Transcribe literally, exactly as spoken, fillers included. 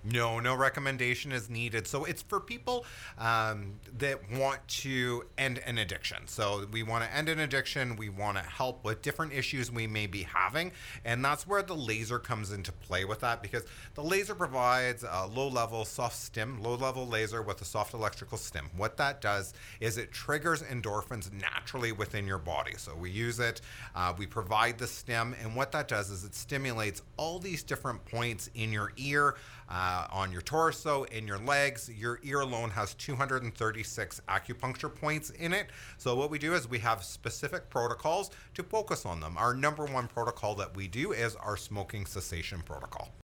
No, no recommendation is needed. So it's for people um, that want to end an addiction. So we want to end an addiction. We want to help with different issues we may be having. And that's where the laser comes into play with that, because the laser provides a low level soft stim, low level laser with a soft electrical stim. What that does is it triggers endorphins naturally within your body. So we use it, uh, we provide the stim, and what that does is it stimulates all these different points in your ear, uh, on your torso, in your legs. Your ear alone has two hundred thirty-six acupuncture points in it. So what we do is we have specific protocols to focus on them. Our number one protocol that we do is our smoking cessation protocol.